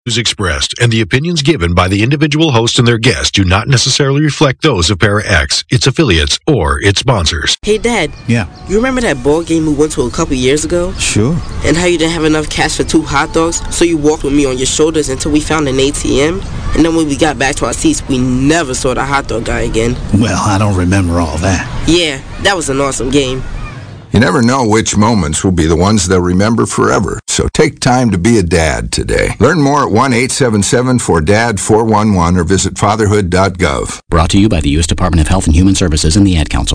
Views expressed and the opinions given by the individual host and their guests do not necessarily reflect those of ParaX, its affiliates, or its sponsors. Hey, Dad. Yeah. You remember that ball game we went to a couple years ago? Sure. And how you didn't have enough cash for 2 hot dogs, so you walked with me on your shoulders until we found an ATM? And then when we got back to our seats, we never saw the hot dog guy again. Well, I don't remember all that. Yeah, that was an awesome game. You never know which moments will be the ones they'll remember forever. So take time to be a dad today. Learn more at 1-877-4DAD-411 or visit fatherhood.gov. Brought to you by the U.S. Department of Health and Human Services and the Ad Council.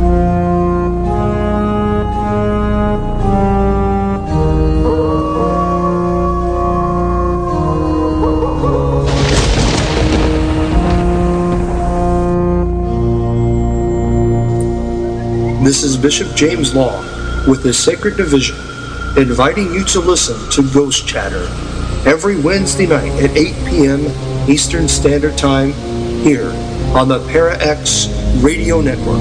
This is Bishop James Long with the Sacred Division, inviting you to listen to Ghost Chatter every Wednesday night at 8 p.m. Eastern Standard Time here on the ParaX Radio Network.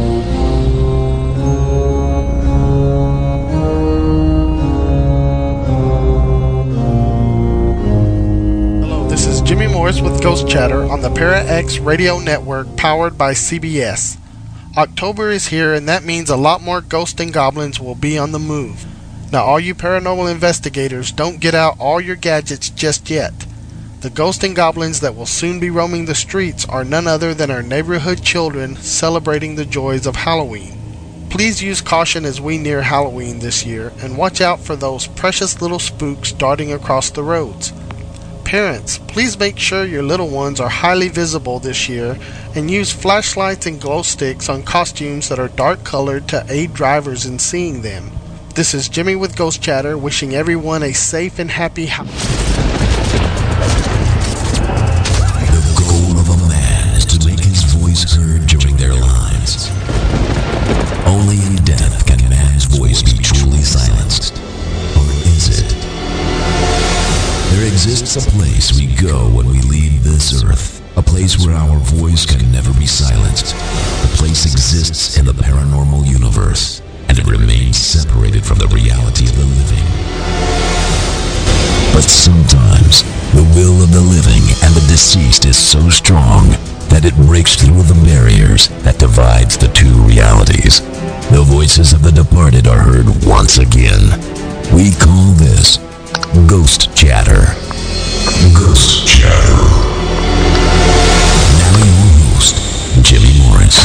Hello, this is Jimmy Morris with Ghost Chatter on the ParaX Radio Network powered by CBS. October is here, and that means a lot more ghosts and goblins will be on the move. Now, all you paranormal investigators, don't get out all your gadgets just yet. The ghosts and goblins that will soon be roaming the streets are none other than our neighborhood children celebrating the joys of Halloween. Please use caution as we near Halloween this year, and watch out for those precious little spooks darting across the roads. Parents, please make sure your little ones are highly visible this year and use flashlights and glow sticks on costumes that are dark colored to aid drivers in seeing them. This is Jimmy with Ghost Chatter, wishing everyone a safe and happy The goal of a man is to make his voice heard during their lives. Only in death can man's voice be truly silenced. Or is it? There exists a place we go when we leave this earth, a place where our voice can never be silenced. The place exists in the paranormal universe, and it remains separated from the reality of the living. But sometimes, the will of the living and the deceased is so strong that it breaks through the barriers that divides the two realities. The voices of the departed are heard once again. We call this Ghost Chatter. Ghost Chatter. Now your host, Jimmy Morris.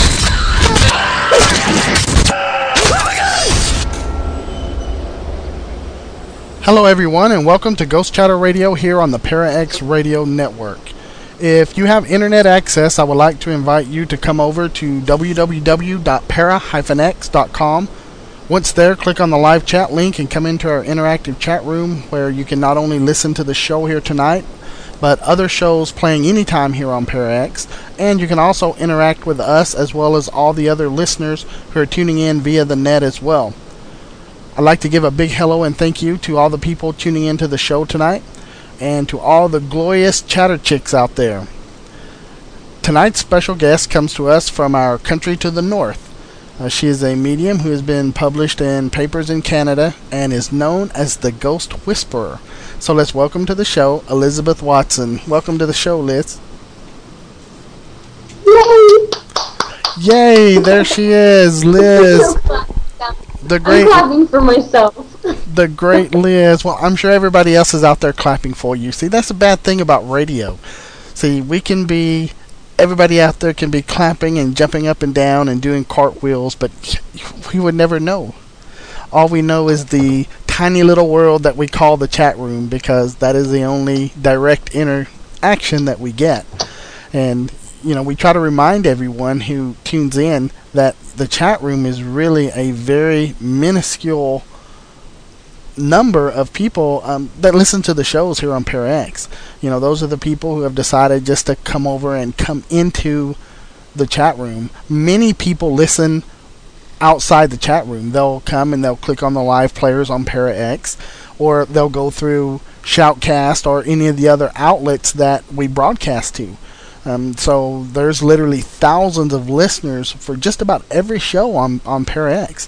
Hello everyone, and welcome to Ghost Chatter Radio here on the ParaX Radio Network. If you have internet access, I would like to invite you to come over to www.para-x.com. Once there, click on the live chat link and come into our interactive chat room where you can not only listen to the show here tonight, but other shows playing anytime here on ParaX, and you can also interact with us as well as all the other listeners who are tuning in via the net as well. I'd like to give a big hello and thank you to all the people tuning into the show tonight, and to all the glorious chatter chicks out there. Tonight's special guest comes to us from our country to the north. She is a medium who has been published in papers in Canada and is known as the Ghost Whisperer. So let's welcome to the show Elizabeth Watson. Welcome to the show, Liz. Yay! Yay! There she is, Liz. The great, I'm clapping for myself. The great Liz. Well, I'm sure everybody else is out there clapping for you. See, that's a bad thing about radio. See, everybody out there can be clapping and jumping up and down and doing cartwheels, but we would never know. All we know is the tiny little world that we call the chat room, because that is the only direct interaction that we get. And, we try to remind everyone who tunes in that the chat room is really a very minuscule number of people that listen to the shows here on ParaX. Those are the people who have decided just to come over and come into the chat room. Many people listen outside the chat room. They'll come and they'll click on the live players on ParaX, or they'll go through Shoutcast or any of the other outlets that we broadcast to. So there's literally thousands of listeners for just about every show on ParaX.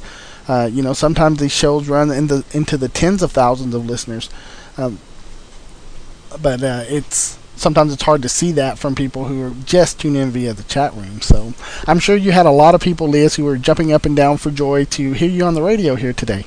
Sometimes these shows run into the tens of thousands of listeners. but sometimes it's hard to see that from people who are just tuning in via the chat room. So I'm sure you had a lot of people, Liz, who were jumping up and down for joy to hear you on the radio here today.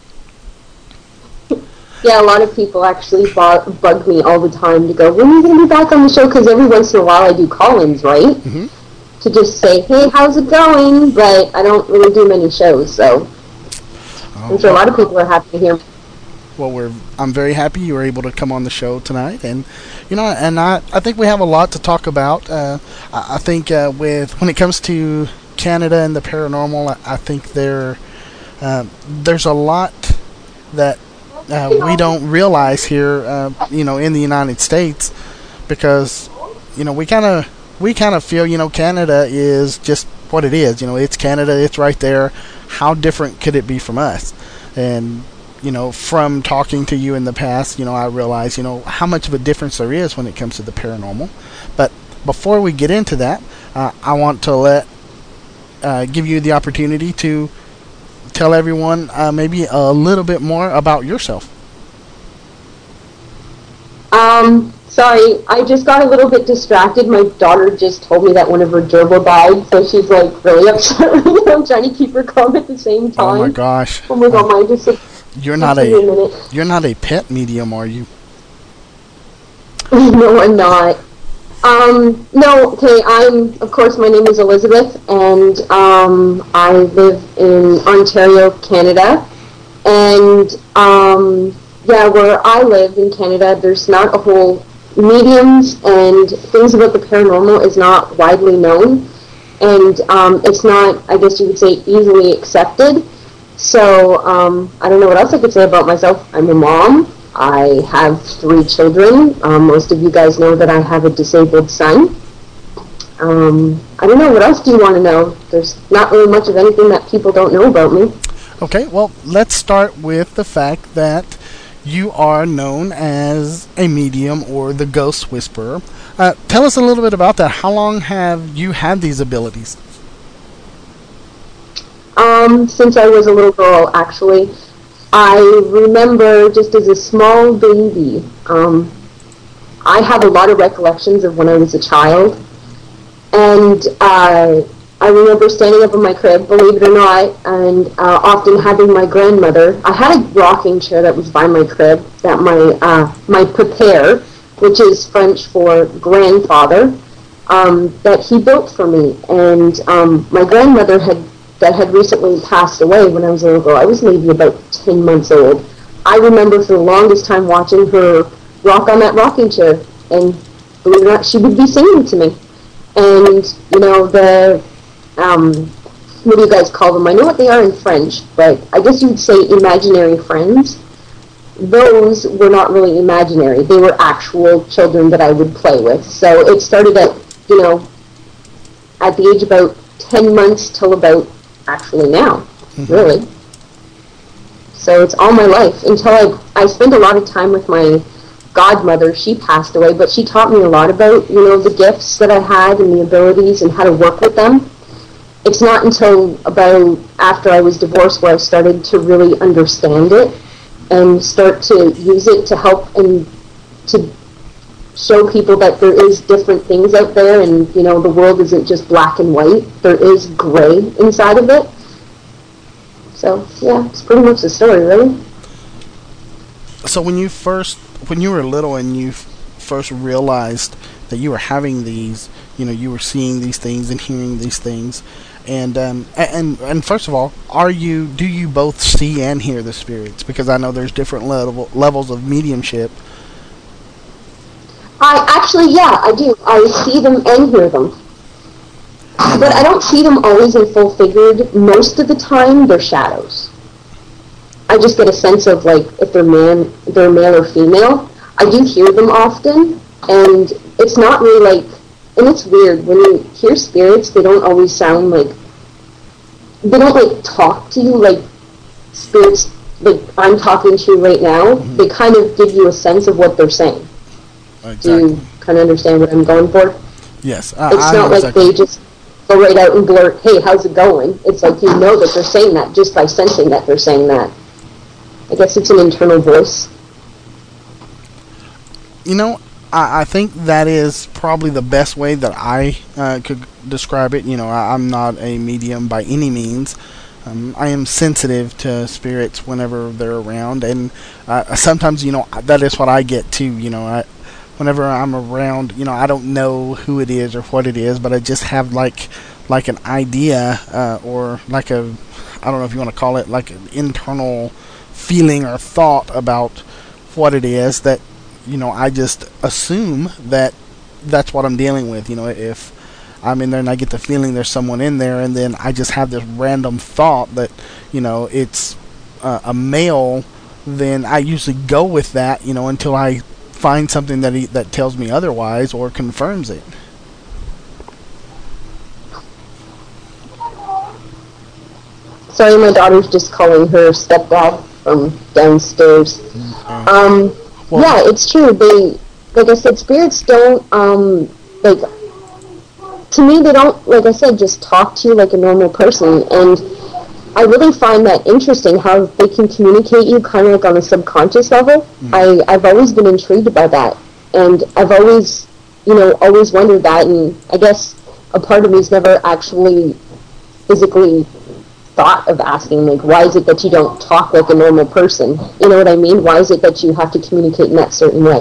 Yeah, a lot of people actually bug me all the time to go, when are you going to be back on the show? Because every once in a while I do call-ins, right? Mm-hmm. To just say, hey, how's it going? But I don't really do many shows, so I'm sure a lot of people are happy to hear me. Well, I'm very happy you were able to come on the show tonight, and I think we have a lot to talk about. I think when it comes to Canada and the paranormal, I think there's a lot that we don't realize here, in the United States, because we kind of feel Canada is just what it is. It's Canada, it's right there. How different could it be from us? And from talking to you in the past, I realize, how much of a difference there is when it comes to the paranormal. But before we get into that, I want to give you the opportunity to tell everyone maybe a little bit more about yourself. Sorry, I just got a little bit distracted. My daughter just told me that one of her gerbil died, so she's like really upset. I'm trying to keep her calm at the same time. Oh my gosh! Oh my god, mine just. You're not a pet medium, are you? No, I'm not. No, okay, of course, my name is Elizabeth, and I live in Ontario, Canada, and where I live in Canada, there's not a whole mediums and things about the paranormal is not widely known, and it's not, I guess you would say, easily accepted. So, I don't know what else I could say about myself. I'm a mom. I have 3 children. Most of you guys know that I have a disabled son. I don't know. What else do you want to know? There's not really much of anything that people don't know about me. Okay, well, let's start with the fact that you are known as a medium or the ghost whisperer. Tell us a little bit about that. How long have you had these abilities? Since I was a little girl, actually. I remember just as a small baby, I have a lot of recollections of when I was a child, and I remember standing up in my crib, believe it or not, and often having my grandmother. I had a rocking chair that was by my crib that my père, which is French for grandfather, that he built for me, and my grandmother had recently passed away when I was a little girl. I was maybe about 10 months old. I remember for the longest time watching her rock on that rocking chair, and believe it or not, she would be singing to me. And, what do you guys call them? I know what they are in French, but I guess you would say imaginary friends. Those were not really imaginary. They were actual children that I would play with. So it started at the age about 10 months till about actually now, really. So it's all my life until I spent a lot of time with my godmother. She passed away, but she taught me a lot about, the gifts that I had and the abilities and how to work with them. It's not until about after I was divorced where I started to really understand it and start to use it to help and to show people that there is different things out there, and the world isn't just black and white. There is gray inside of it. So yeah, it's pretty much the story, really. So when you were little and you first realized that you were having these, you were seeing these things and hearing these things, and first of all, do you both see and hear the spirits? Because I know there's different levels of mediumship. I do. I see them and hear them. But I don't see them always in full figured. Most of the time, they're shadows. I just get a sense of, if they're male or female. I do hear them often, and it's not really and it's weird, when you hear spirits, they don't always sound they don't, talk to you like spirits, I'm talking to you right now. Mm-hmm. They kind of give you a sense of what they're saying. Exactly. Do you kind of understand what I'm going for? Yes. It's not like exactly. They just go right out and blurt, hey, how's it going? It's like you know that they're saying that just by sensing that they're saying that. I guess it's an internal voice. I think that is probably the best way that I could describe it. I'm not a medium by any means. I am sensitive to spirits whenever they're around, and sometimes, that is what I get too. Whenever I'm around, I don't know who it is or what it is, but I just have like an idea, or like I don't know if you want to call it like an internal feeling or thought about what it is that, I just assume that that's what I'm dealing with. If I'm in there and I get the feeling there's someone in there, and then I just have this random thought that, it's a male, then I usually go with that, until I find something that tells me otherwise or confirms it. Sorry, my daughter's just calling her stepdad from downstairs. Well, yeah, it's true. Like I said, spirits don't, to me, they don't, like I said, just talk to you like a normal person. And I really find that interesting how they can communicate you kind of like on a subconscious level. I've always been intrigued by that. And I've always, always wondered that. And I guess a part of me's never actually physically thought of asking, like, why is it that you don't talk like a normal person? You know what I mean? Why is it that you have to communicate in that certain way?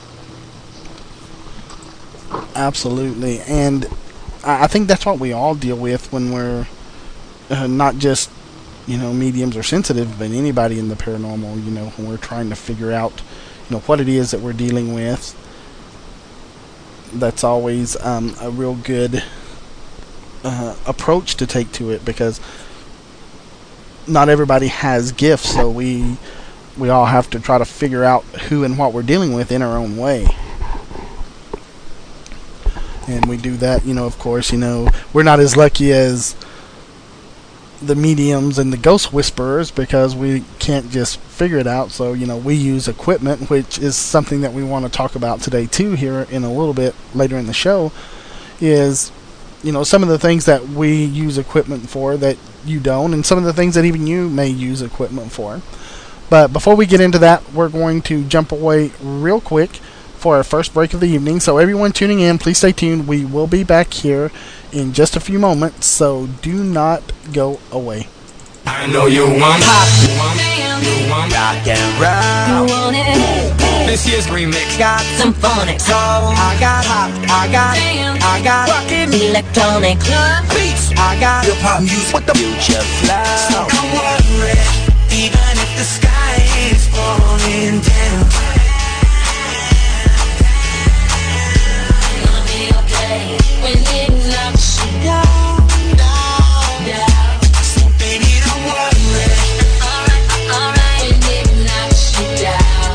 Absolutely. And I think that's what we all deal with when we're not just, mediums or sensitive, but anybody in the paranormal, when we're trying to figure out, what it is that we're dealing with. That's always a real good approach to take to it, because not everybody has gifts, so we all have to try to figure out who and what we're dealing with in our own way. And we do that, of course, we're not as lucky as the mediums and the ghost whisperers, because we can't just figure it out. So, we use equipment, which is something that we want to talk about today too, here in a little bit later in the show, is, some of the things that we use equipment for that you don't, and some of the things that even you may use equipment for. But before we get into that, we're going to jump away real quick for our first break of the evening. So everyone tuning in, please stay tuned. We will be back here in just a few moments, so do not go away. I know you want pop, you want rock and roll. You want it. This year's remix got some phonics. So I got hop, I got rockin' electronic beats. I got hip hop music with the future flow. So don't worry, even if the sky is falling down. Gonna be okay when it knocks you down. So baby, don't worry. Alright, when it knocks you down.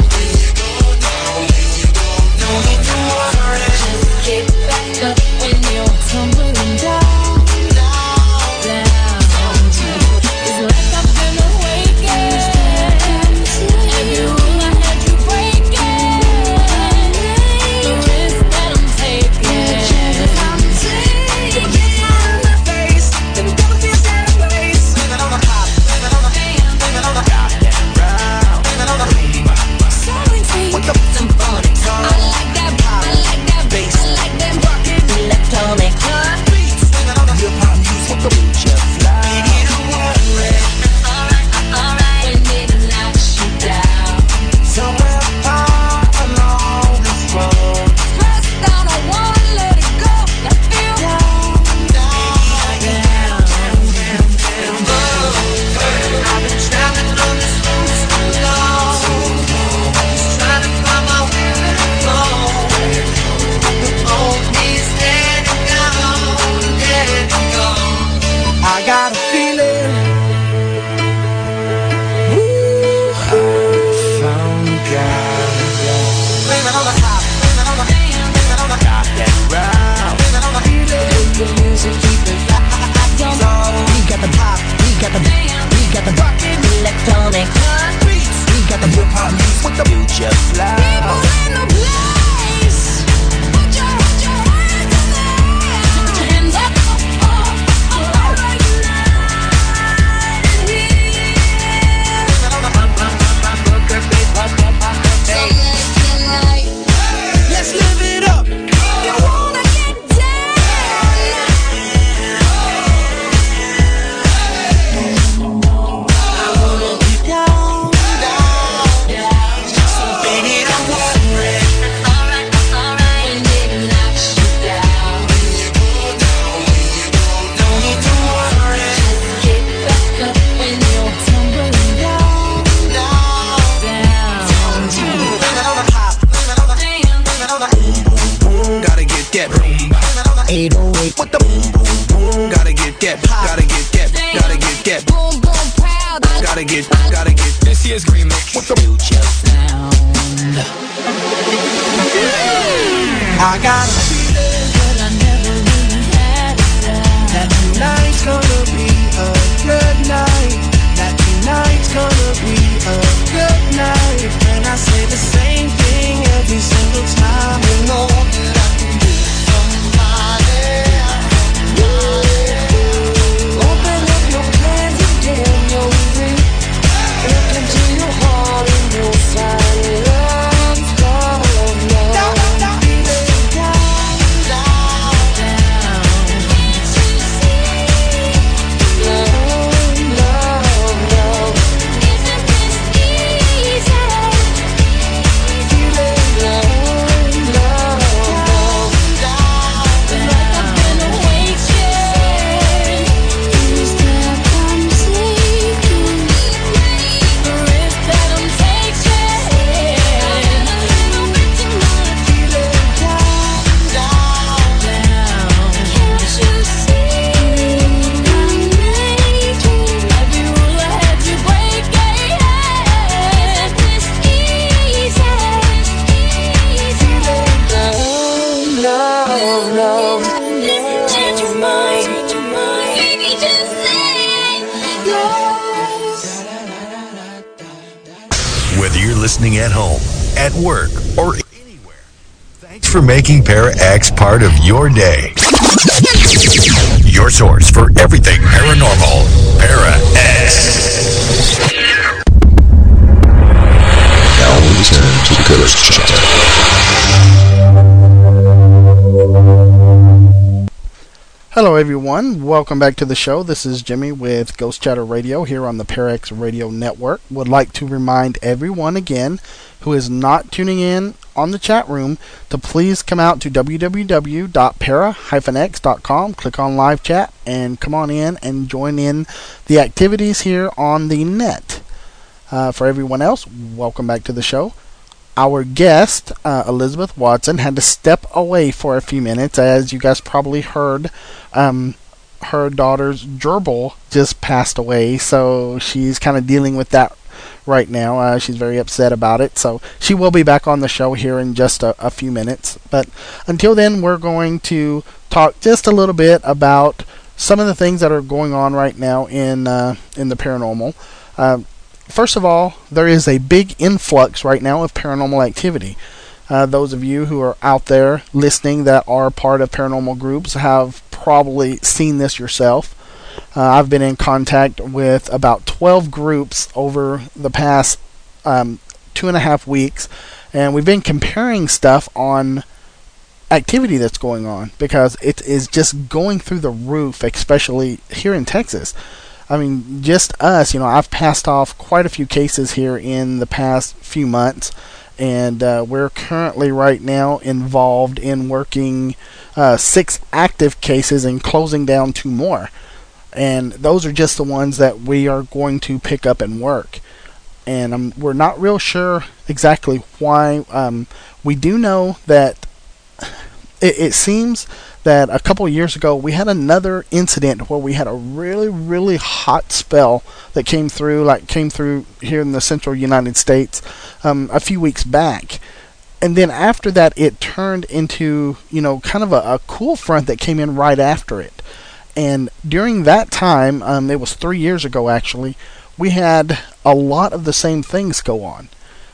Don't need to worry. Just get back up when you're tumbling down. It's like I've been awakened. Every rule I had you breaking. The risk that I'm taking. The kiss on my face. Them devil feels out of place. Living on the pop, living on the ham, living on the rock and roll, living on the beat. With the symphonic tone. I like that bass. I like that rockin' electronic beats. Living on the hip hop music with the future flow. Baby, don't worry. Alright, when it knocks you down. Somewhere far along this road. Press down, I wanna let it go. I feel down. I've been traveling on this road so long. Just trying to find my way where to go. On these dead and gone. I got a feeling. I found God. Living on the top, living on the hand, living on the rock and roll, living on the feeling. The music keep it locked on. So we got the pop, we got the band, we got the rockin' electronic beats. We got the hip hop music with the future flow. People in the place, put your hands in the air. Put your hands up, right now. Living on the pop, pop, pop, pop, pop, pop, pop, pop, pop, pop. get. 808 with the boom boom boom. Gotta get gotta get. Boom, boom, proud. Gotta get. This here's remix with the future sound. I got a feeling that I never really had that tonight's gonna be a good night. That tonight's gonna be a good night. And I say the same thing every single time. You know that I can be somebody. Open up your plans again, you'll free. Look into your heart and you'll find love's gonna love. Feeling down, down, down. Love, love, love. Isn't this easy? Feeling love, love, love. Like I've been awake, yeah. Is that I'm taking? The risk that I'm taking. A little bit too much. Feeling down, down, down. Can't you see I'm making every rule I had to break? Isn't this easy? Feeling love, love, love. Change your mind, baby, just say yes. Whether you're listening at home, at work, or anywhere, thanks for making Para X part of your day. Your source for everything paranormal. Para X. Now we return to the Ghost Chatter. Hello, everyone. Welcome back to the show. This is Jimmy with Ghost Chatter Radio here on the Parax Radio Network. Would like to remind everyone again who is not tuning in on the chat room to please come out to www.para-x.com, click on live chat, and come on in and join in the activities here on the net. For everyone else, welcome back to the show. Our guest, Elizabeth Watson, had to step away for a few minutes. As you guys probably heard, her daughter's gerbil just passed away, so she's kind of dealing with that right now. She's very upset about it, so she will be back on the show here in just a few minutes. But until then, we're going to talk just a little bit about some of the things that are going on right now in the paranormal. First of all, there is a big influx right now of paranormal activity. Those of you who are out there listening that are part of paranormal groups have probably seen this yourself. I've been in contact with about 12 groups over the past 2.5 weeks, and we've been comparing stuff on activity that's going on because it is just going through the roof, especially here in Texas. I mean, just us, I've passed off quite a few cases here in the past few months, and we're currently right now involved in working 6 active cases and closing down 2 more. And those are just the ones that we are going to pick up and work. And we're not real sure exactly why. We do know that it seems that a couple of years ago we had another incident where we had a really, really hot spell that came through here in the central United States a few weeks back. And then after that it turned into, kind of a cool front that came in right after it. And during that time, it was 3 years ago actually, we had a lot of the same things go on.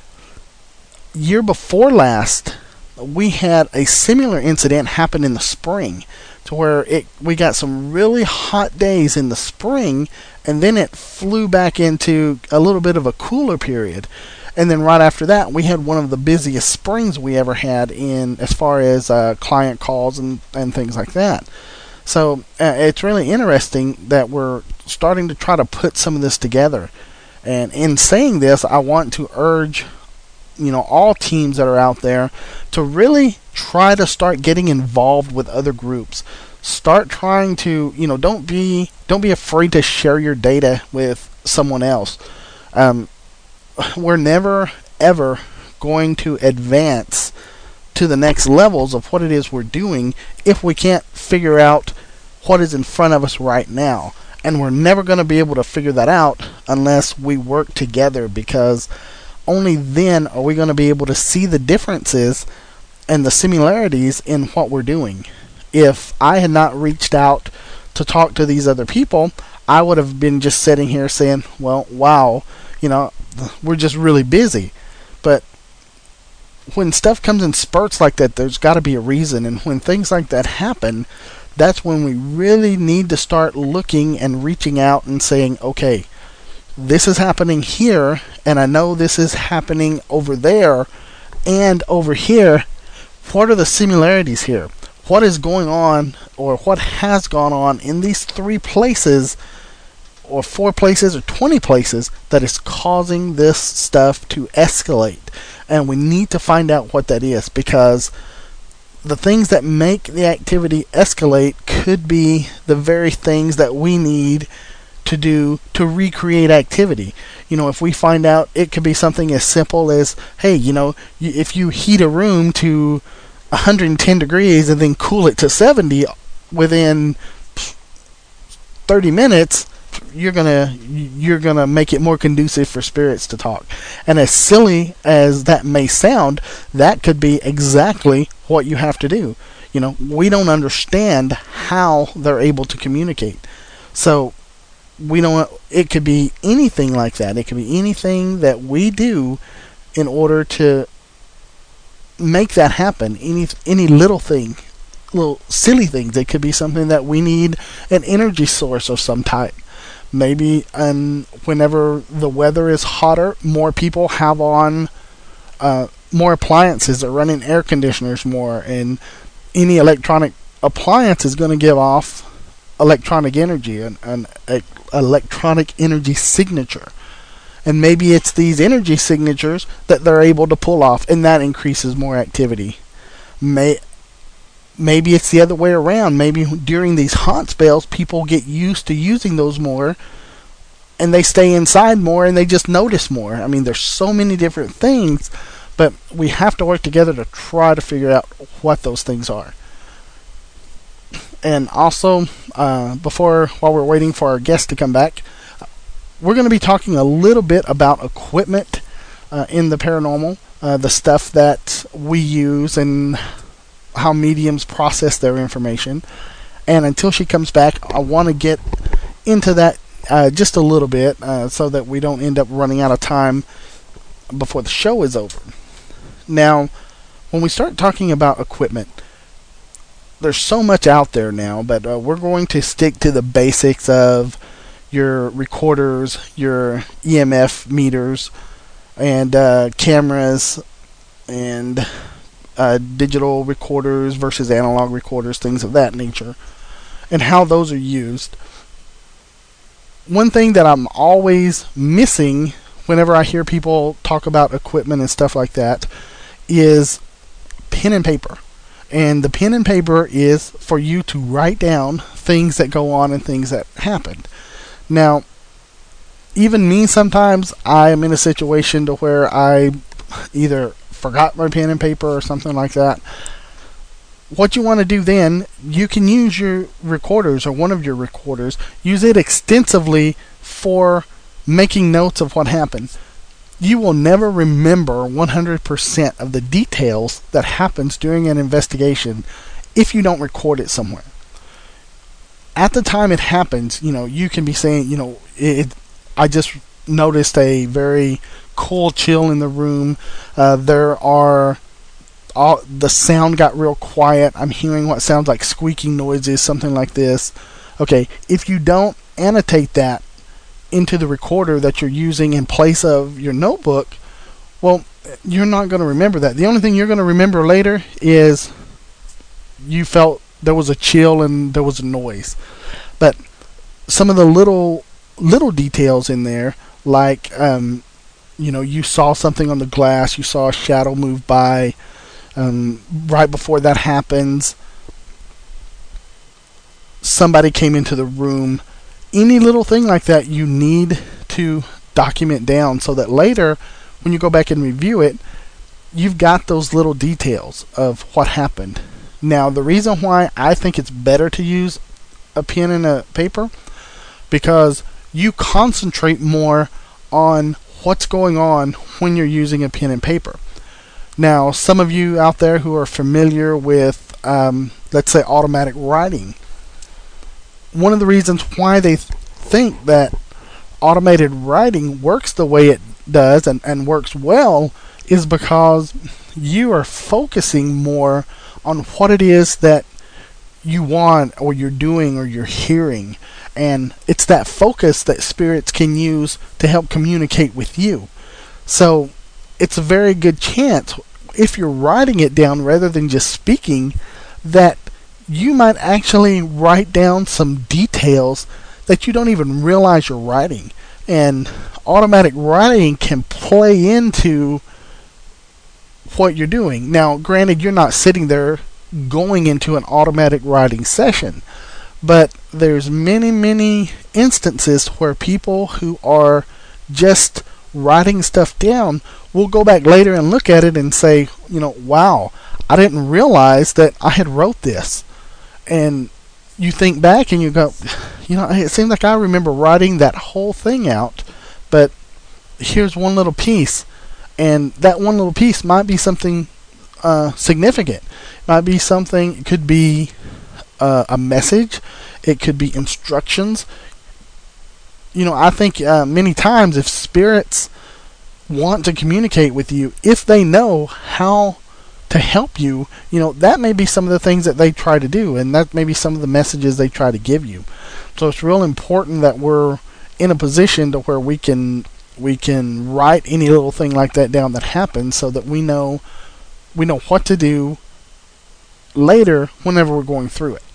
Year before last, we had a similar incident happen in the spring, to where we got some really hot days in the spring, and then it flew back into a little bit of a cooler period. And then right after that, we had one of the busiest springs we ever had in as far as client calls and things like that. So it's really interesting that we're starting to try to put some of this together. And in saying this, I want to urge all teams that are out there to really try to start getting involved with other groups. Start trying to, don't be afraid to share your data with someone else. We're never ever going to advance to the next levels of what it is we're doing if we can't figure out what is in front of us right now. And we're never going to be able to figure that out unless we work together, because only then are we going to be able to see the differences and the similarities in what we're doing. If I had not reached out to talk to these other people, I would have been just sitting here saying, well, wow, we're just really busy. But when stuff comes in spurts like that, there's got to be a reason. And when things like that happen, that's when we really need to start looking and reaching out and saying, okay, this is happening here, and I know this is happening over there and over here. What are the similarities here? What is going on, or what has gone on in these 3 places, or 4 places, or 20 places that is causing this stuff to escalate? And we need to find out what that is, because the things that make the activity escalate could be the very things that we need to do to recreate activity. If we find out, it could be something as simple as, hey, if you heat a room to 110 degrees and then cool it to 70 within 30 minutes, you're gonna make it more conducive for spirits to talk. And as silly as that may sound, that could be exactly what you have to do. We don't understand how they're able to communicate. So it could be anything like that. It could be anything that we do in order to make that happen. Any little thing, little silly things. It could be something that we need an energy source of some type. Maybe whenever the weather is hotter, more people have on more appliances. They're running air conditioners more, and any electronic appliance is going to give off electronic energy, an electronic energy signature. And maybe it's these energy signatures that they're able to pull off, and that increases more activity. Maybe it's the other way around. Maybe during these hot spells, people get used to using those more, and they stay inside more, and they just notice more. I mean, there's so many different things, but we have to work together to try to figure out what those things are. And also, while we're waiting for our guest to come back, we're going to be talking a little bit about equipment in the paranormal, the stuff that we use and how mediums process their information. And until she comes back, I want to get into that just a little bit so that we don't end up running out of time before the show is over. Now, when we start talking about equipment, there's so much out there now, but we're going to stick to the basics of your recorders, your EMF meters, and cameras, and digital recorders versus analog recorders, things of that nature, and how those are used. One thing that I'm always missing whenever I hear people talk about equipment and stuff like that is pen and paper. And the pen and paper is for you to write down things that go on and things that happened. Now, even me, sometimes I am in a situation to where I either forgot my pen and paper or something like that. What you want to do then, you can use your recorders, or one of your recorders, use it extensively for making notes of what happened. You will never remember 100% of the details that happens during an investigation if you don't record it somewhere. At the time it happens, you can be saying, I just noticed a very cool chill in the room. The sound got real quiet. I'm hearing what sounds like squeaking noises, something like this. Okay, if you don't annotate that into the recorder that you're using in place of your notebook, well, you're not going to remember that. The only thing you're going to remember later is you felt there was a chill and there was a noise. But some of the little details in there, like you saw something on the glass, you saw a shadow move by right before that happens, somebody came into the room. Any little thing like that you need to document down so that later when you go back and review it, you've got those little details of what happened. Now, the reason why I think it's better to use a pen and a paper, because you concentrate more on what's going on when you're using a pen and paper. Now, some of you out there who are familiar with, let's say, automatic writing, one of the reasons why they think that automated writing works the way it does and works well is because you are focusing more on what it is that you want or you're doing or you're hearing. And it's that focus that spirits can use to help communicate with you. So it's a very good chance, if you're writing it down rather than just speaking, that you might actually write down some details that you don't even realize you're writing. And automatic writing can play into what you're doing. Now, granted, you're not sitting there going into an automatic writing session, but there's many instances where people who are just writing stuff down will go back later and look at it and say, wow, I didn't realize that I had wrote this. And you think back and you go, it seems like I remember writing that whole thing out, but here's one little piece. And that one little piece might be something significant. It might be something, it could be a message. It could be instructions. I think many times if spirits want to communicate with you, if they know how to help you, that may be some of the things that they try to do, and that may be some of the messages they try to give you. So it's real important that we're in a position to where we can write any little thing like that down that happens, so that we know what to do later whenever we're going through it.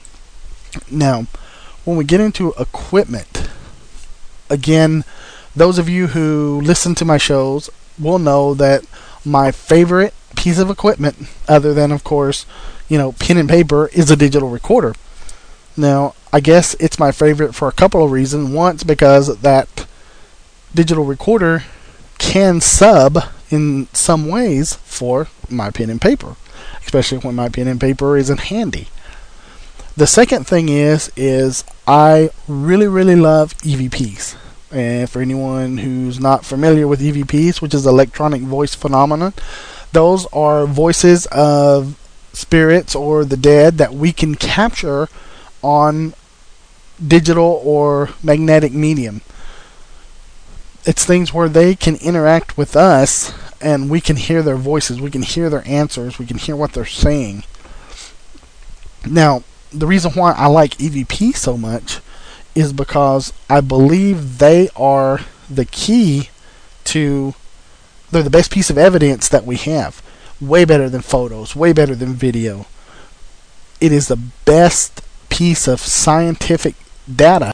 Now, when we get into equipment, again, those of you who listen to my shows will know that my favorite piece of equipment, other than, of course, pen and paper, is a digital recorder. Now, I guess it's my favorite for a couple of reasons. One, because that digital recorder can sub in some ways for my pen and paper, especially when my pen and paper isn't handy. The second thing is I really love EVPs. And for anyone who's not familiar with EVPs, which is electronic voice phenomenon, those are voices of spirits or the dead that we can capture on digital or magnetic medium. It's things where they can interact with us and we can hear their voices, we can hear their answers, we can hear what they're saying. Now, the reason why I like EVP so much is because I believe they are the key to, they're the best piece of evidence that we have. Way better than photos, way better than video. It is the best piece of scientific data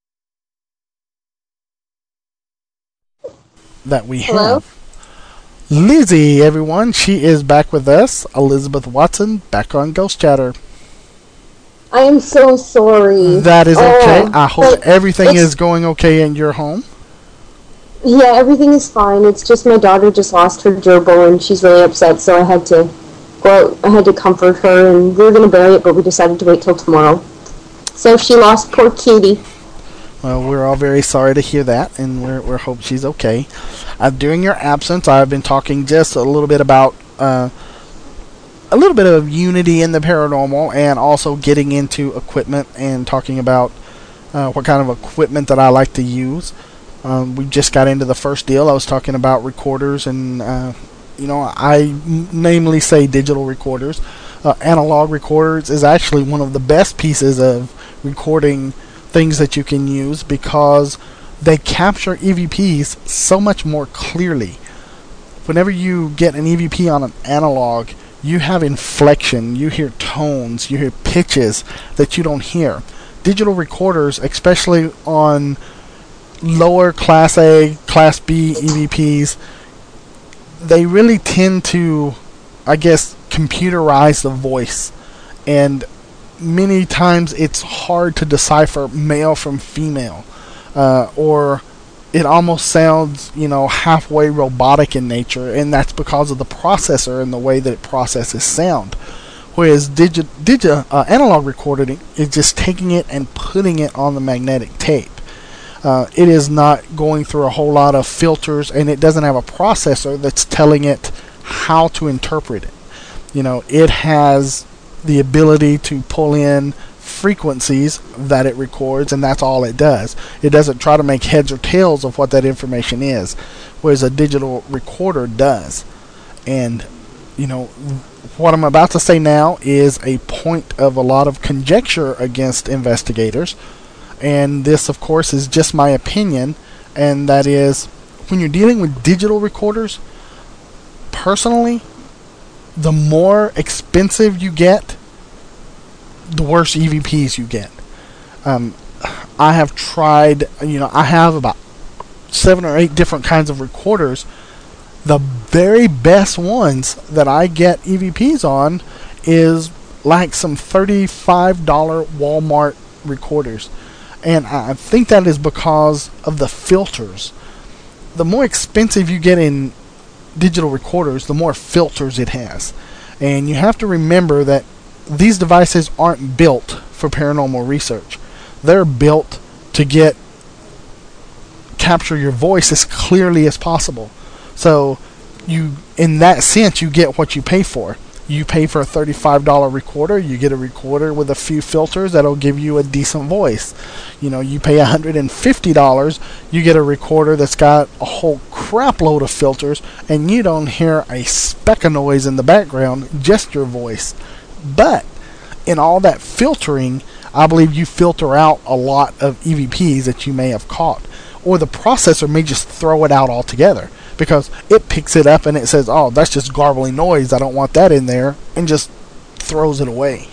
that we have. Lizzie, everyone, she is back with us. Elizabeth Watson, back on Ghost Chatter. I am so sorry. That is okay. I hope everything is going okay in your home. Yeah, everything is fine. It's just my daughter just lost her gerbil and she's really upset, so I had to go out. I had to comfort her, and we were going to bury it, but we decided to wait till tomorrow. So she lost poor cutie. Well, we're all very sorry to hear that, and we hope she's okay. During your absence, I've been talking just a little bit about a little bit of unity in the paranormal, and also getting into equipment and talking about what kind of equipment that I like to use. We just got into the first deal. I was talking about recorders, and I namely say digital recorders. Analog recorders is actually one of the best pieces of recording things that you can use, because they capture EVPs so much more clearly. Whenever you get an EVP on an analog, you have inflection, you hear tones, you hear pitches that you don't hear. Digital recorders, especially on lower Class A, Class B EVPs, they really tend to, I guess, computerize the voice. And many times it's hard to decipher male from female. Or it almost sounds, halfway robotic in nature, and that's because of the processor and the way that it processes sound. Whereas analog recording is just taking it and putting it on the magnetic tape. It is not going through a whole lot of filters, and it doesn't have a processor that's telling it how to interpret it. It has the ability to pull in frequencies that it records, and that's all it does. It doesn't try to make heads or tails of what that information is, whereas a digital recorder does. And what I'm about to say now is a point of a lot of conjecture against investigators, and this of course is just my opinion, and that is, when you're dealing with digital recorders, personally, the more expensive you get, the worse EVPs you get. I have tried, I have about 7 or 8 different kinds of recorders. The very best ones that I get EVPs on is like some $35 Walmart recorders. And I think that is because of the filters. The more expensive you get in digital recorders, the more filters it has. And you have to remember that these devices aren't built for paranormal research. They're built to capture your voice as clearly as possible. So in that sense, you get what you pay for. You pay for a $35 recorder, you get a recorder with a few filters that'll give you a decent voice. You pay $150, you get a recorder that's got a whole crap load of filters, and you don't hear a speck of noise in the background, just your voice. But in all that filtering, I believe you filter out a lot of EVPs that you may have caught. Or the processor may just throw it out altogether, because it picks it up and it says, oh, that's just garbling noise, I don't want that in there, and just throws it away.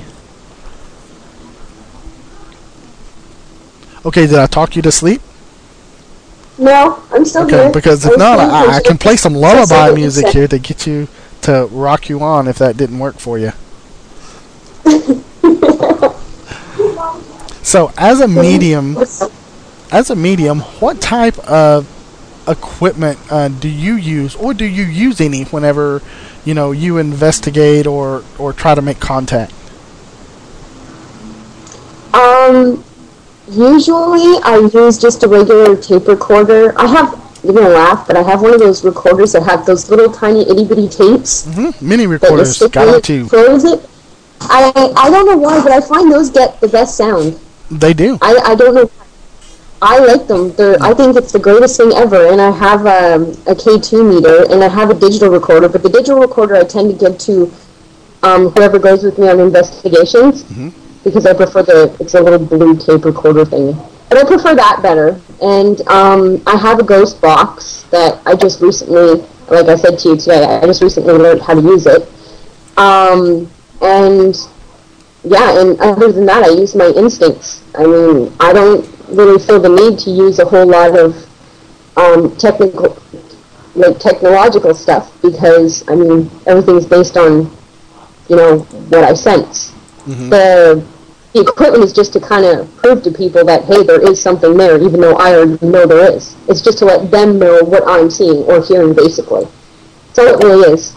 Okay, did I talk you to sleep? No, I'm still here. Because if not, I can play some lullaby music here to get you, to rock you on if that didn't work for you. So, as a medium, what type of equipment do you use, or do you use any whenever you investigate or try to make contact? Usually I use just a regular tape recorder. I have, you're gonna laugh, but I have one of those recorders that have those little tiny itty bitty tapes. Mini recorders, got it too. Close it. I don't know why, but I find those get the best sound. They do. I don't know. I like them. I think it's the greatest thing ever. And I have a K2 meter, and I have a digital recorder. But the digital recorder I tend to give to whoever goes with me on investigations, because I prefer it's a little blue tape recorder thing. But I prefer that better. And I have a ghost box that I just recently, like I said to you today, I just recently learned how to use it. And yeah, and other than that, I use my instincts. I mean, I don't really feel the need to use a whole lot of technological stuff, because I mean, everything's based on what I sense. The equipment is just to kind of prove to people that, hey, there is something there, even though I already know there is. It's just to let them know what I'm seeing or hearing, basically. So it really is.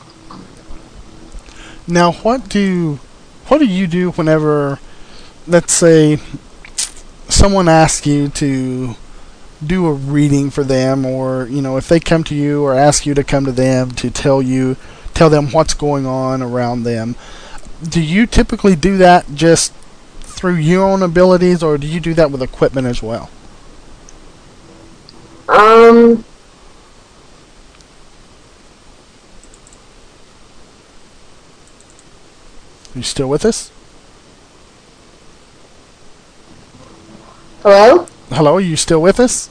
Now, what do you do whenever, let's say, someone asks you to do a reading for them, or if they come to you or ask you to come to them to tell them what's going on around them? Do you typically do that just through your own abilities, or do you do that with equipment as well? You still with us? Hello? Hello, are you still with us?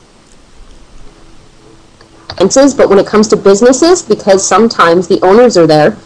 But when it comes to businesses, because sometimes the owners are there,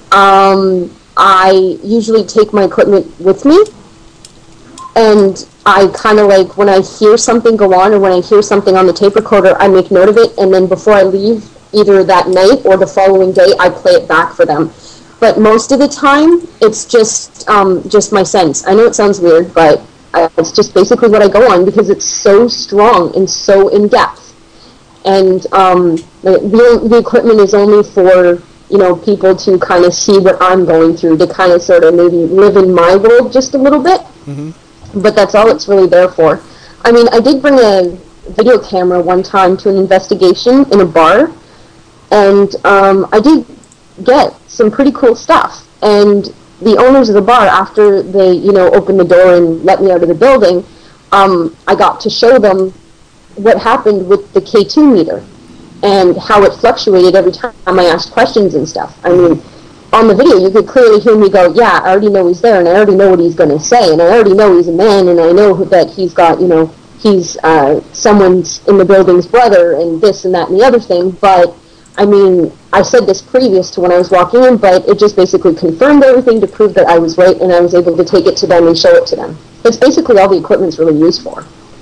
I usually take my equipment with me, and I kind of like, when I hear something go on, or when I hear something on the tape recorder, I make note of it, and then before I leave, either that night or the following day, I play it back for them. But most of the time, it's just my sense. I know it sounds weird, but it's just basically what I go on, because it's so strong and so in-depth. and the equipment is only for, you know, people to kind of see what I'm going through, to kind of sort of maybe live in my world just a little bit. But that's all it's really there for. I mean, I did bring a video camera one time to an investigation in a bar, and I did get some pretty cool stuff. And the owners of the bar, after they, you know, opened the door and let me out of the building, I got to show them what happened with the K2 meter and how it fluctuated every time I asked questions and stuff. I mean, on the video, you could clearly hear me go, yeah, I already know he's there, and I already know what he's going to say, and I already know he's a man, and I know that he's got, you know, he's someone's in the building's brother, and this and that and the other thing. But, I mean, I said this previous to when I was walking in, but it just basically confirmed everything to prove that I was right, and I was able to take it to them and show it to them. That's basically all the equipment's really used for.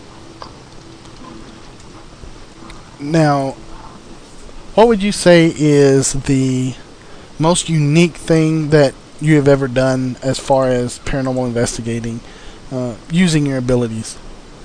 Now, what would you say is the most unique thing that you have ever done as far as paranormal investigating, using your abilities?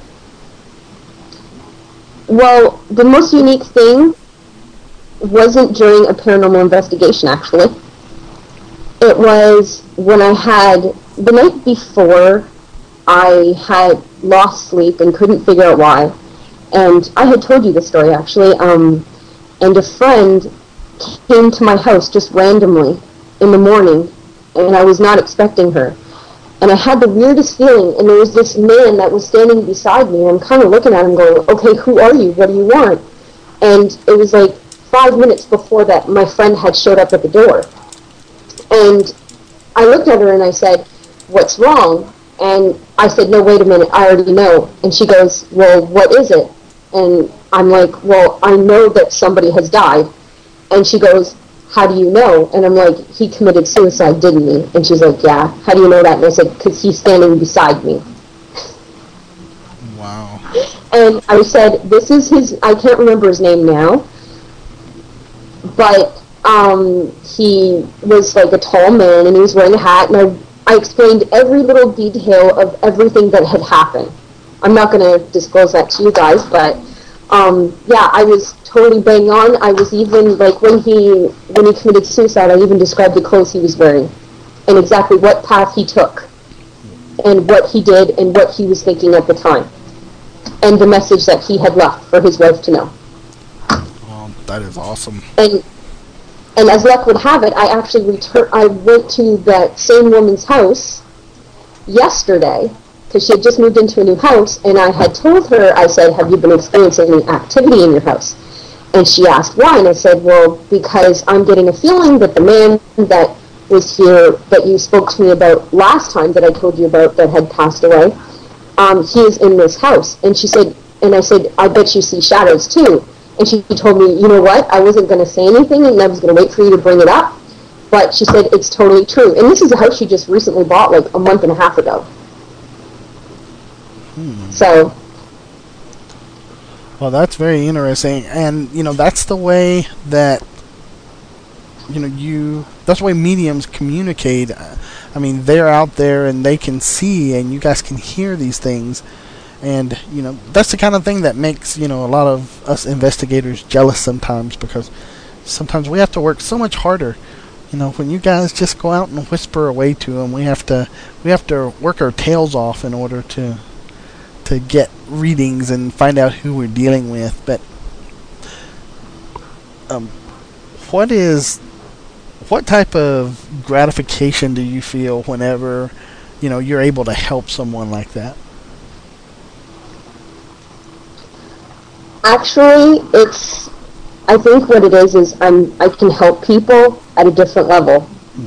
Well, the most unique thing wasn't during a paranormal investigation, actually. It was when I had, the night before, I had lost sleep and couldn't figure out why. And I had told you this story, actually, and a friend came to my house just randomly in the morning, and I was not expecting her. And I had the weirdest feeling, and there was this man that was standing beside me, and I'm kind of looking at him going, okay, who are you? What do you want? And it was like 5 minutes before that, my friend had showed up at the door. And I looked at her and I said, what's wrong? And I said, no, wait a minute, I already know. And she goes, well, what is it? And I'm like, well, I know that somebody has died. And she goes, how do you know? And I'm like, he committed suicide, didn't he? And she's like, yeah. How do you know that? And I said, because he's standing beside me. Wow. And I said, this is his, I can't remember his name now, but he was like a tall man, and he was wearing a hat, and I explained every little detail of everything that had happened. I'm not going to disclose that to you guys, but yeah, I was totally bang on. I was even, like, when he committed suicide, I even described the clothes he was wearing and exactly what path he took and what he did and what he was thinking at the time and the message that he had left for his wife to know. Oh, that is awesome. And as luck would have it, I actually I went to that same woman's house yesterday, because she had just moved into a new house, and I had told her, I said, have you been experiencing any activity in your house? And she asked why, and I said, well, because I'm getting a feeling that the man that was here, that you spoke to me about last time, that I told you about, that had passed away, he is in this house. And she said, and I said, I bet you see shadows too. And she told me, you know what, I wasn't going to say anything, and I was going to wait for you to bring it up. But she said, it's totally true. And this is a house she just recently bought, like, a month and a half ago. So. Well, that's very interesting. And, you know, that's the way that, you know, that's the way mediums communicate. I mean, they're out there and they can see, and you guys can hear these things. And, you know, that's the kind of thing that makes, you know, a lot of us investigators jealous sometimes, because sometimes we have to work so much harder. You know, when you guys just go out and whisper away to them, we have to work our tails off in order to get readings and find out who we're dealing with. But what type of gratification do you feel whenever, you know, you're able to help someone like that? Actually, I think what it is I can help people at a different level.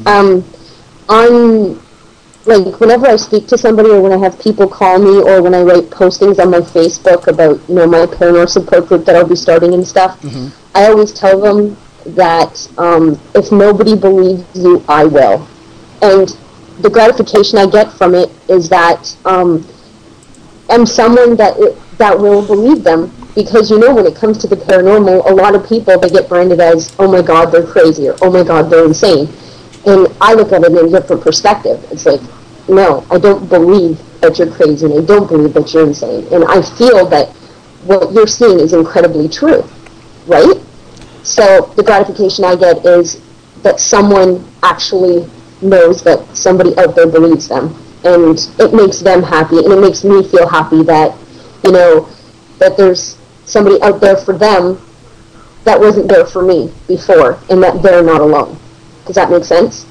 Like, whenever I speak to somebody, or when I have people call me, or when I write postings on my Facebook about, you know, my paranormal support group that I'll be starting and stuff, I always tell them that if nobody believes you, I will. And the gratification I get from it is that I'm someone that will believe them. Because, you know, when it comes to the paranormal, a lot of people, they get branded as, oh my God, they're crazy, or oh my God, they're insane. And I look at it in a different perspective. It's like, no, I don't believe that you're crazy, and I don't believe that you're insane. And I feel that what you're seeing is incredibly true. right? So the gratification I get is that someone actually knows that somebody out there believes them, and it makes them happy, and it makes me feel happy that, you know, that there's somebody out there for them that wasn't there for me before, and that they're not alone. Does that make sense?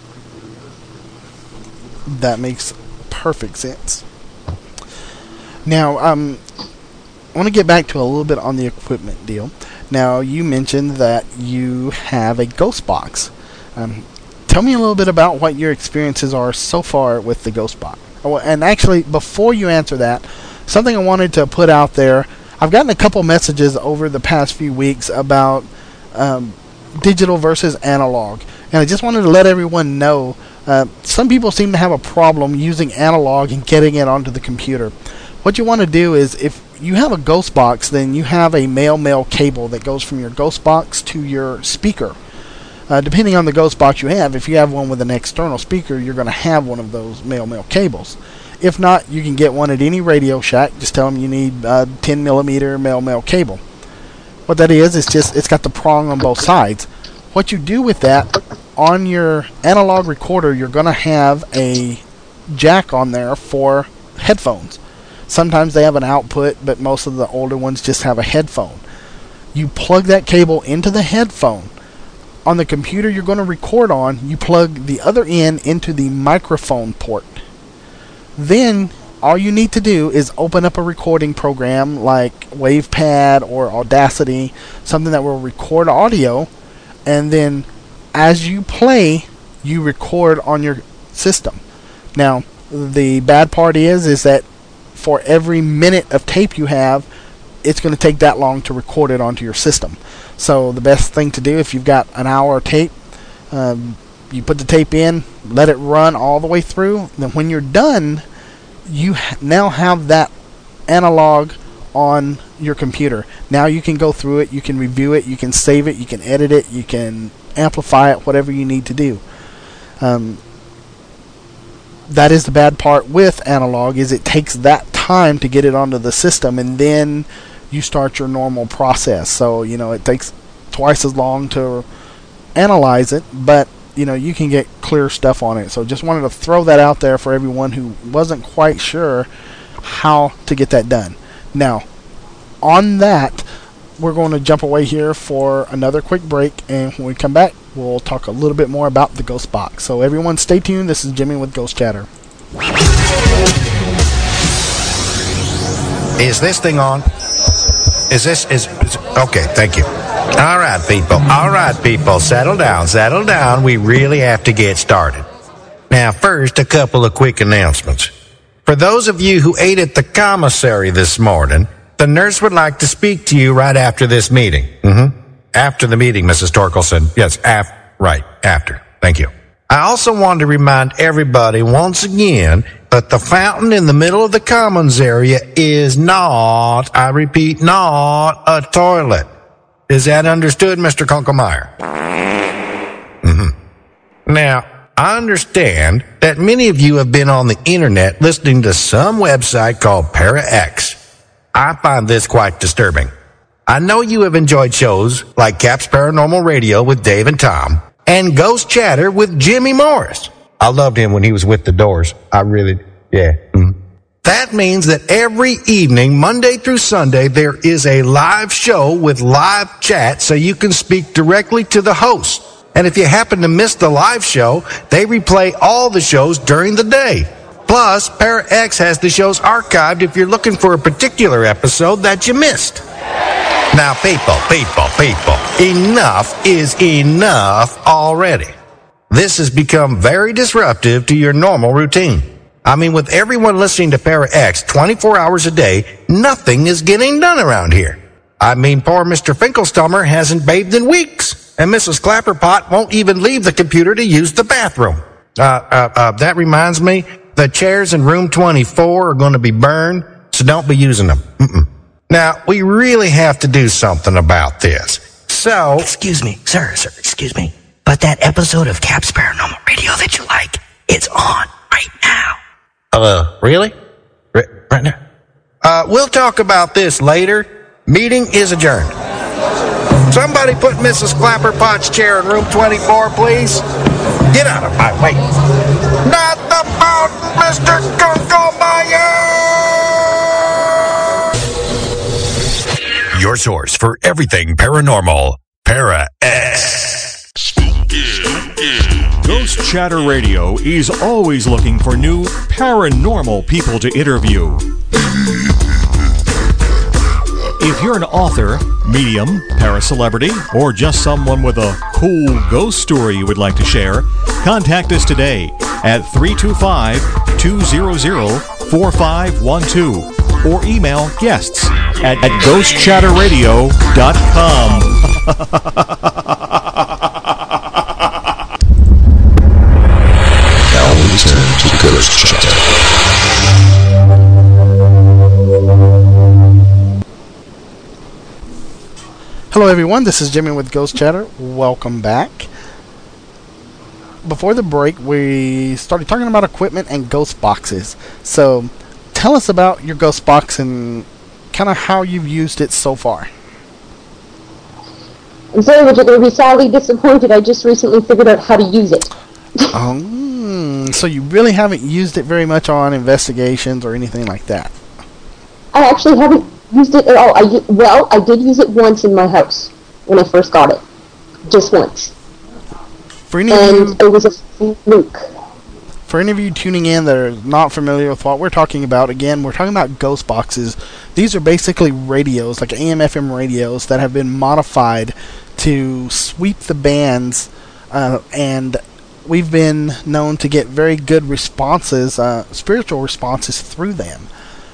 That makes perfect sense. Now, I want to get back to a little bit on the equipment deal. Now, you mentioned that you have a ghost box. Tell me a little bit about what your experiences are so far with the ghost box. Oh, and actually, before you answer that, something I wanted to put out there. I've gotten a couple messages over the past few weeks about digital versus analog. And I just wanted to let everyone know, some people seem to have a problem using analog and getting it onto the computer. What you want to do is, if you have a ghost box, then you have a male cable that goes from your ghost box to your speaker. Depending on the ghost box you have, if you have one with an external speaker, you're going to have one of those male cables. If not, you can get one at any Radio Shack. Just tell them you need 10 millimeter male cable. What that is, it's got the prong on both sides. What you do with that, on your analog recorder, you're going to have a jack on there for headphones. Sometimes they have an output, but most of the older ones just have a headphone. You plug that cable into the headphone. On the computer you're going to record on, you plug the other end into the microphone port. Then all you need to do is open up a recording program like WavePad or Audacity, something that will record audio, and then as you play, you record on your system. Now, the bad part is that for every minute of tape you have, it's going to take that long to record it onto your system. So the best thing to do, if you've got an hour of tape, you put the tape in, let it run all the way through. Then when you're done, you now have that analog on your computer. Now you can go through it, you can review it, you can save it, you can edit it, you can amplify it, whatever you need to do. That is the bad part with analog, is it takes that time to get it onto the system, and then you start your normal process. So, you know, it takes twice as long to analyze it, but, you know, you can get clear stuff on it. So just wanted to throw that out there for everyone who wasn't quite sure how to get that done. Now, on that, we're going to jump away here for another quick break, and when we come back, we'll talk a little bit more about the Ghost Box. So everyone stay tuned. This is Jimmy with Ghost Chatter. Is this thing on? Is okay, thank you. All right, people, settle down. We really have to get started. Now, first, a couple of quick announcements. For those of you who ate at the commissary this morning, the nurse would like to speak to you right after this meeting. After the meeting, Mrs. Torkelson. Yes, after. Thank you. I also want to remind everybody once again that the fountain in the middle of the commons area is not, I repeat, not a toilet. Is that understood, Mr. Kunkelmeyer? Now, I understand that many of you have been on the internet listening to some website called ParaX. I find this quite disturbing. I know you have enjoyed shows like Cap's Paranormal Radio with Dave and Tom, and Ghost Chatter with Jimmy Morris. I loved him when he was with the Doors. That means that every evening, Monday through Sunday, there is a live show with live chat so you can speak directly to the host. And if you happen to miss the live show, they replay all the shows during the day. Plus, ParaX has the shows archived if you're looking for a particular episode that you missed. Now, people, enough is enough already. This has become very disruptive to your normal routine. I mean, with everyone listening to ParaX 24 hours a day, nothing is getting done around here. I mean, poor Mr. Finkelstummer hasn't bathed in weeks, and Mrs. Clapperpot won't even leave the computer to use the bathroom. That reminds me, the chairs in room 24 are going to be burned, so don't be using them. Now, we really have to do something about this. So... Excuse me, sir, excuse me. But that episode of Cap's Paranormal Radio that you like, it's on right now. Really? Right now? We'll talk about this later. Meeting is adjourned. Somebody put Mrs. Clapperpot's chair in room 24, please. Get out of my way. Not the boat, Mr. Kunkelmeyer! Your source for everything paranormal. Para X. Ghost Chatter Radio is always looking for new paranormal people to interview. If you're an author, medium, paracelebrity, or just someone with a cool ghost story you would like to share, contact us today at 325-200-4512 or email guests at ghostchatterradio.com. Now we turn to Ghost Chatter. Hello everyone, this is Jimmy with Ghost Chatter. Welcome back. Before the break, we started talking about equipment and ghost boxes. So, tell us about your ghost box and kind of how you've used it so far. I'm sorry, but you're going to be sadly disappointed. I just recently figured out how to use it. So you really haven't used it very much on investigations or anything like that? I actually haven't used it at all. I did use it once in my house when I first got it. Just once. For any of you, and it was a fluke. For any of you tuning in that are not familiar with what we're talking about, again, we're talking about ghost boxes. These are basically radios, like AM/FM radios, that have been modified to sweep the bands, and we've been known to get very good responses, spiritual responses through them.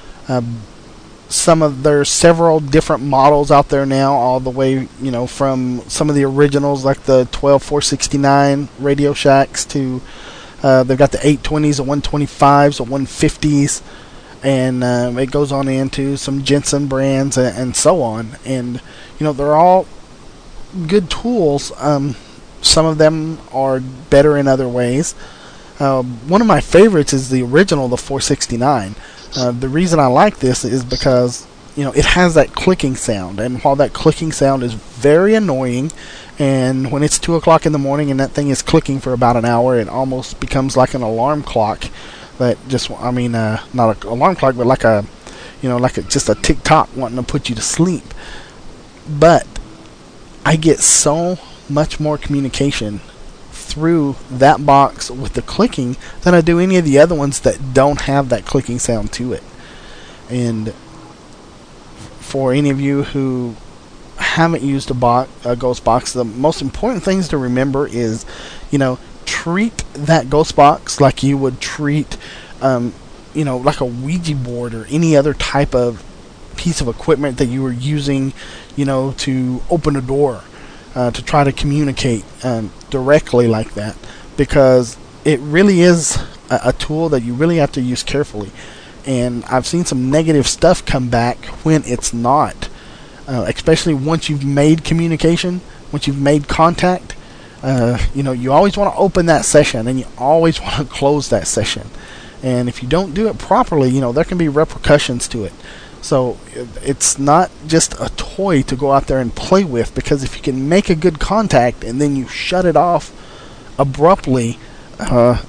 There's several different models out there now, all the way, from some of the originals like the 12469 Radio Shacks to they've got the 820s, the 125s, the 150s, and it goes on into some Jensen brands and so on. And they're all good tools. Some of them are better in other ways. One of my favorites is the original, the 469. The reason I like this is because it has that clicking sound, and while that clicking sound is very annoying, and when it's 2 o'clock in the morning and that thing is clicking for about an hour, it almost becomes like an alarm clock. That not an alarm clock, but like just a tick-tock wanting to put you to sleep. But I get so much more communication through that box with the clicking than I do any of the other ones that don't have that clicking sound to it. And for any of you who haven't used a ghost box, the most important things to remember is, treat that ghost box like you would treat, like a Ouija board or any other type of piece of equipment that you were using, to open a door. To try to communicate directly like that, because it really is a tool that you really have to use carefully. And I've seen some negative stuff come back when it's not, especially once you've made communication, once you've made contact. You always want to open that session, and you always want to close that session. And if you don't do it properly, there can be repercussions to it. So it's not just a toy to go out there and play with, because if you can make a good contact and then you shut it off abruptly, I'm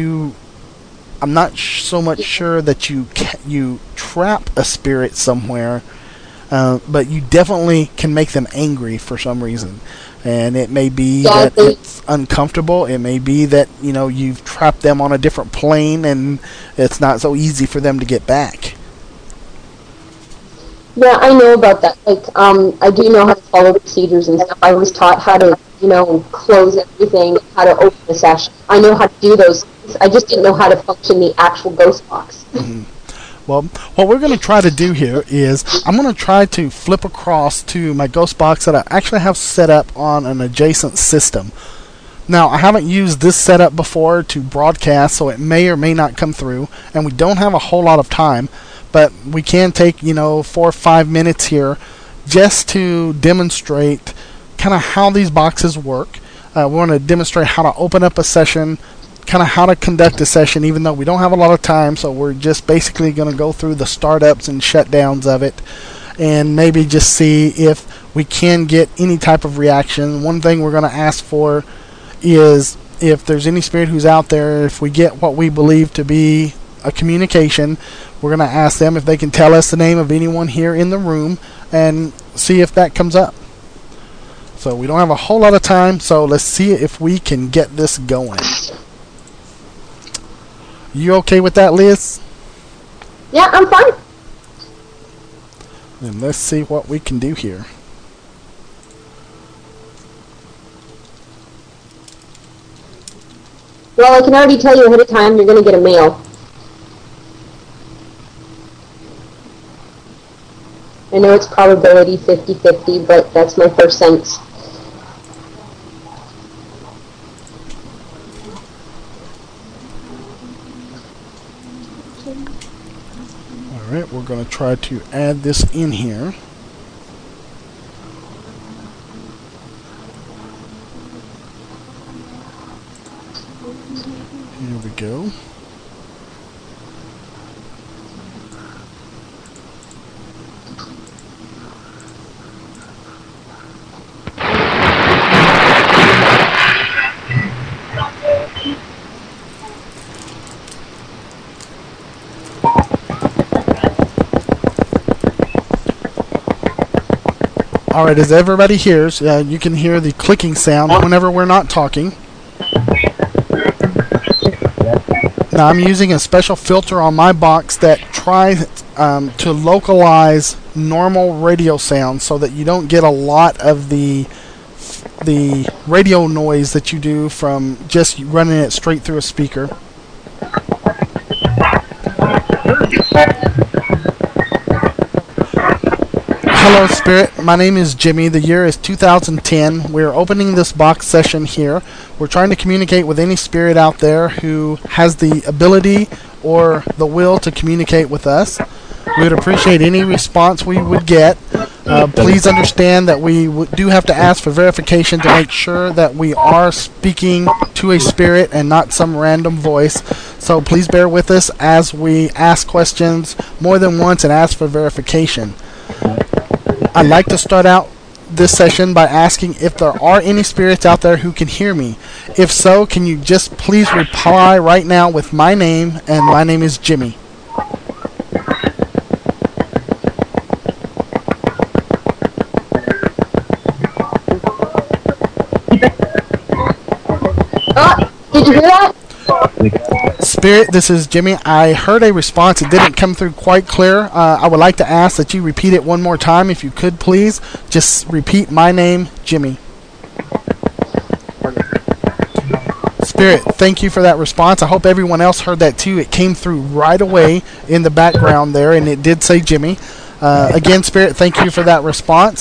not so much sure that you trap a spirit somewhere, but you definitely can make them angry for some reason. And it may be that it's uncomfortable. It may be that you've trapped them on a different plane, and it's not so easy for them to get back. Yeah, I know about that. I do know how to follow procedures and stuff. I was taught how to, close everything, how to open the session. I know how to do those things. I just didn't know how to function the actual ghost box. Mm-hmm. Well, what we're going to try to do here is I'm going to try to flip across to my ghost box that I actually have set up on an adjacent system. Now, I haven't used this setup before to broadcast, so it may or may not come through, and we don't have a whole lot of time. But we can take, 4 or 5 minutes here just to demonstrate kind of how these boxes work. We want to demonstrate how to open up a session, kind of how to conduct a session, even though we don't have a lot of time. So we're just basically going to go through the startups and shutdowns of it, and maybe just see if we can get any type of reaction. One thing we're going to ask for is if there's any spirit who's out there, if we get what we believe to be a communication, we're going to ask them if they can tell us the name of anyone here in the room and see if that comes up. So we don't have a whole lot of time, so let's see if we can get this going. You okay with that, Liz? Yeah, I'm fine. Then let's see what we can do here. Well, I can already tell you ahead of time you're going to get a mail. I know it's probability 50-50, but that's my first sense. Alright, we're going to try to add this in here. Here we go. Alright, as everybody hears, you can hear the clicking sound whenever we're not talking. Now I'm using a special filter on my box that tries to localize normal radio sounds so that you don't get a lot of the radio noise that you do from just running it straight through a speaker. Hello, Spirit. My name is Jimmy. The year is 2010. We're opening this box session here. We're trying to communicate with any spirit out there who has the ability or the will to communicate with us. We would appreciate any response we would get. Please understand that we do have to ask for verification to make sure that we are speaking to a spirit and not some random voice. So please bear with us as we ask questions more than once and ask for verification. I'd like to start out this session by asking if there are any spirits out there who can hear me. If so, can you just please reply right now with my name, and my name is Jimmy. Did you hear that? Spirit, this is Jimmy. I heard a response. It didn't come through quite clear. I would like to ask that you repeat it one more time, if you could, please. Just repeat my name, Jimmy. Spirit, thank you for that response. I hope everyone else heard that too. It came through right away in the background there, and it did say Jimmy. Again, Spirit, thank you for that response.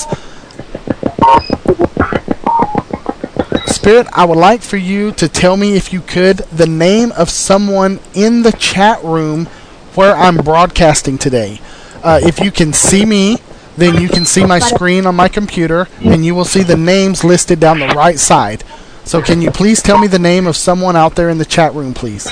Spirit, I would like for you to tell me, if you could, the name of someone in the chat room where I'm broadcasting today. If you can see me, then you can see my screen on my computer, and you will see the names listed down the right side. So can you please tell me the name of someone out there in the chat room, please?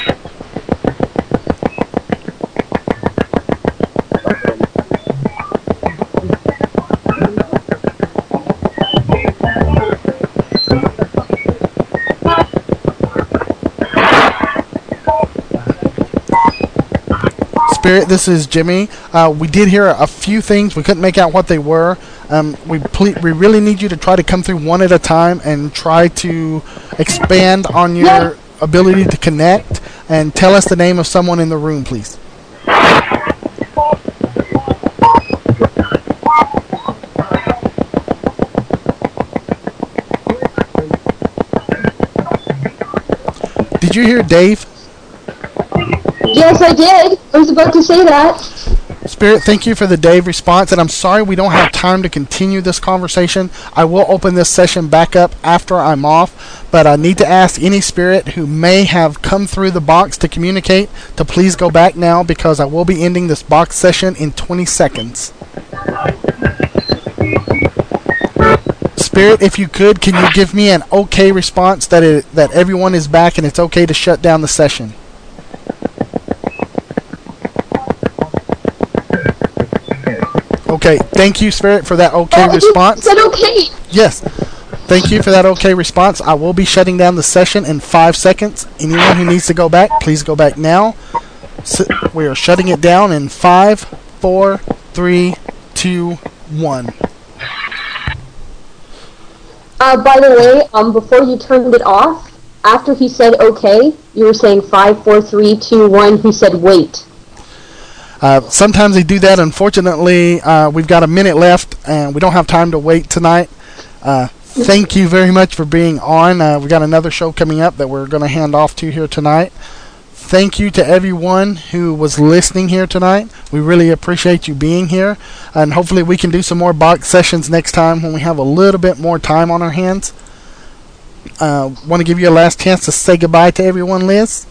Spirit, this is Jimmy. We did hear a few things. We couldn't make out what they were. We really need you to try to come through one at a time and try to expand on your ability to connect, and tell us the name of someone in the room, please. Did you hear Dave? Yes, I did. I was about to say that. Spirit, thank you for the Dave response, and I'm sorry we don't have time to continue this conversation. I will open this session back up after I'm off, but I need to ask any spirit who may have come through the box to communicate to please go back now, because I will be ending this box session in 20 seconds. Spirit, if you could, can you give me an okay response that everyone is back and it's okay to shut down the session? Okay. Okay, thank you, Spirit, for that okay response. You said okay. Yes. Thank you for that okay response. I will be shutting down the session in 5 seconds. Anyone who needs to go back, please go back now. We are shutting it down in 5, 4, 3, 2, 1. By the way, before you turned it off, after he said okay, you were saying 5, 4, 3, 2, 1. He said wait. Sometimes they do that. Unfortunately, we've got a minute left, and we don't have time to wait tonight. Thank you very much for being on. We got another show coming up that we're going to hand off to here tonight. Thank you to everyone who was listening here tonight. We really appreciate you being here, and hopefully we can do some more box sessions next time when we have a little bit more time on our hands. Want to give you a last chance to say goodbye to everyone, Liz?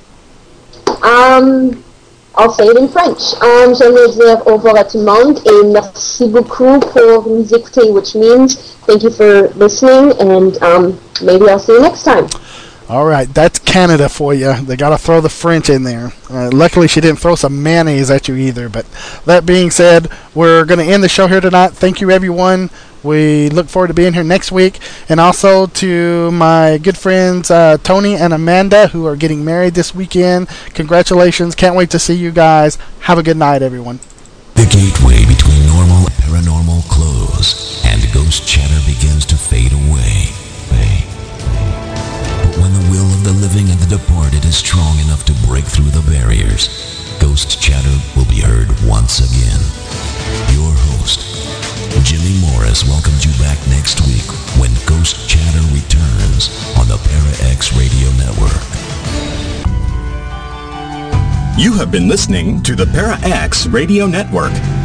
I'll say it in French. J'aimerais dire au revoir à tout le monde et merci beaucoup pour nous écouter, which means thank you for listening, and maybe I'll see you next time. All right, that's Canada for you. They got to throw the French in there. Luckily, she didn't throw some mayonnaise at you either. But that being said, we're going to end the show here tonight. Thank you, everyone. We look forward to being here next week. And also to my good friends Tony and Amanda, who are getting married this weekend. Congratulations. Can't wait to see you guys. Have a good night, everyone. The gateway between normal and paranormal close, and ghost chatter begins to fade away. But when the will of the living and the departed is strong enough to break through the barriers, ghost chatter will be heard once again. Your host, Jimmy Morris, welcomes you back next week when Ghost Chatter returns on the Para-X Radio Network. You have been listening to the Para-X Radio Network.